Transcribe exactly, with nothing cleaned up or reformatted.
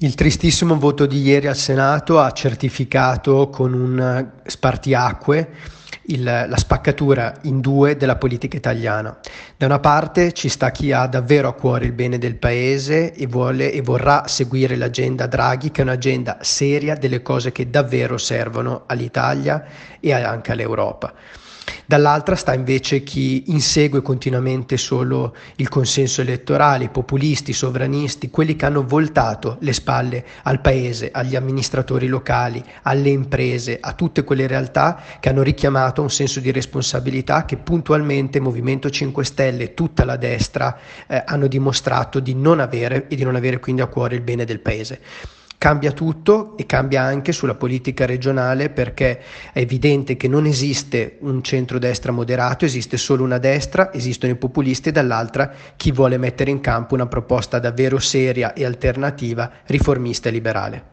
Il tristissimo voto di ieri al Senato ha certificato con un spartiacque il, la spaccatura in due della politica italiana. Da una parte ci sta chi ha davvero a cuore il bene del paese e vuole e vorrà seguire l'agenda Draghi, che è un'agenda seria delle cose che davvero servono all'Italia e anche all'Europa. Dall'altra sta invece chi insegue continuamente solo il consenso elettorale, i populisti, i sovranisti, quelli che hanno voltato le spalle al paese, agli amministratori locali, alle imprese, a tutte quelle realtà che hanno richiamato un senso di responsabilità che puntualmente Movimento cinque Stelle e tutta la destra eh, hanno dimostrato di non avere e di non avere quindi a cuore il bene del paese. Cambia tutto e cambia anche sulla politica regionale, perché è evidente che non esiste un centrodestra moderato, esiste solo una destra, esistono i populisti e dall'altra chi vuole mettere in campo una proposta davvero seria e alternativa, riformista e liberale.